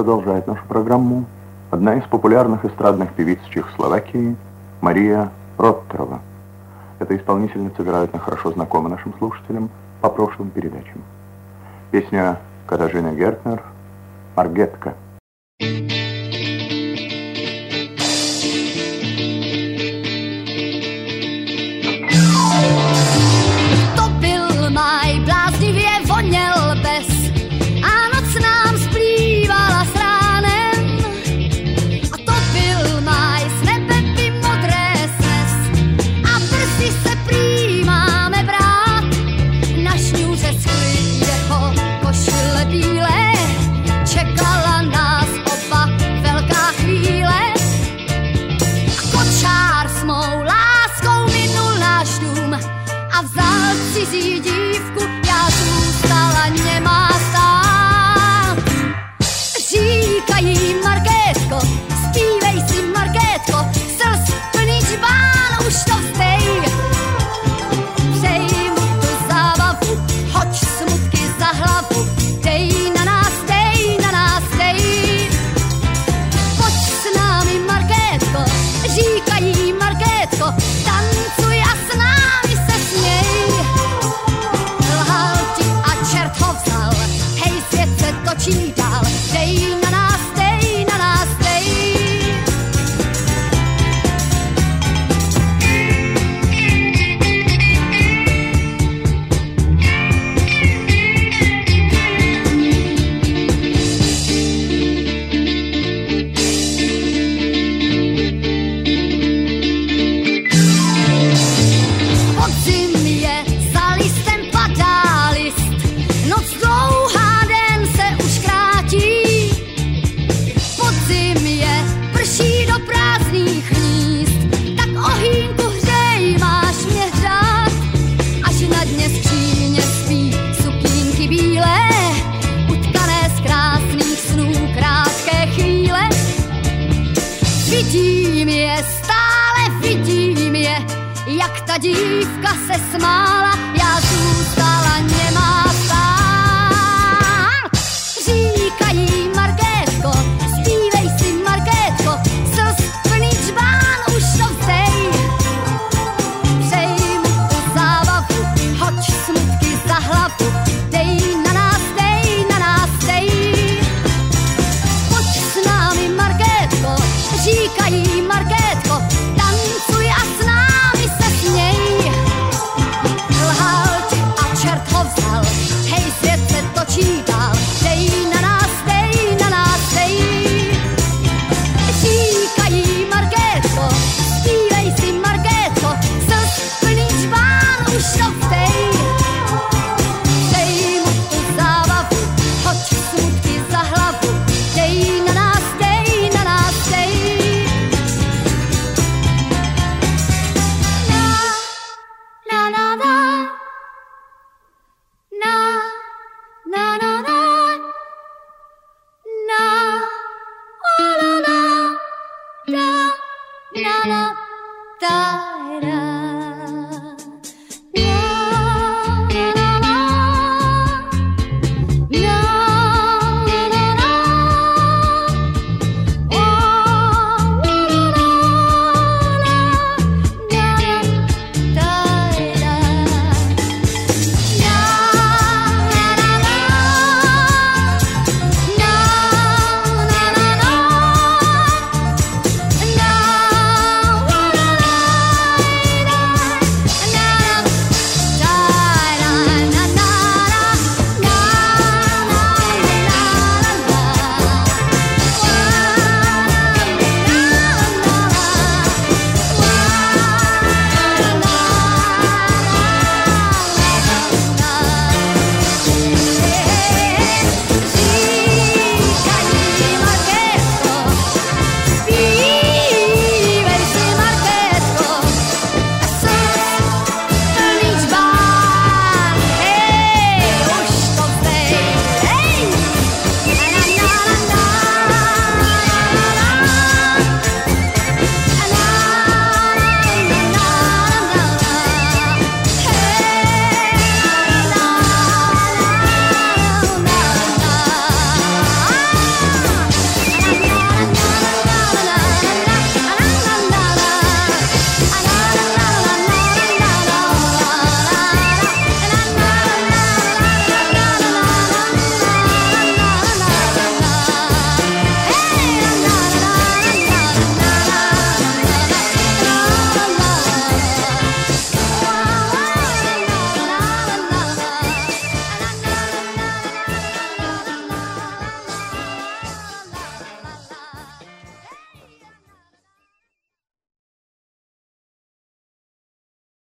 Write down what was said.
продолжает нашу программу одна из популярных эстрадных певиц Чехословакии Мария Роттерова. Эта исполнительница, вероятно, хорошо знакома нашим слушателям по прошлым передачам. Песня Катажины Гертнер «Маргетка». To byl máj, bláznivě voněl pes a noc nám splývala s ránem. A to byl máj, s nebe by modré snes a brzy se prý máme brát. Na šňůře schly jeho košile bílé, čekala nás oba velká chvíle. A kočár s mou láskou minul náš dům a vzal cizí dívku, já zůstala nemá stát. Říkají Markétko, zpívej si Markétko, slz plný džbán, už to vzdej. Vzej mu tu zábavu, hoď smutky za hlavu, dej na nás, dej na nás, dej. Pojď s námi Markétko, říkají Markétko, tancuj a s námi se směj. Lhal ti a čert ho vzal, hej, svět se točí dál, dej na nás, dej na nás, dej. Podzim je, za listem padá list, noc dlouhá, den se už krátí. Podzim je, prší do prázdných hnízd, tak ohýnku hřej, máš mě hřát. Až na dně skříně spí sukínky bílé, utkané z krásných snů krátké chvíle. Vidím je, stále vidím je, jak ta dívka se smála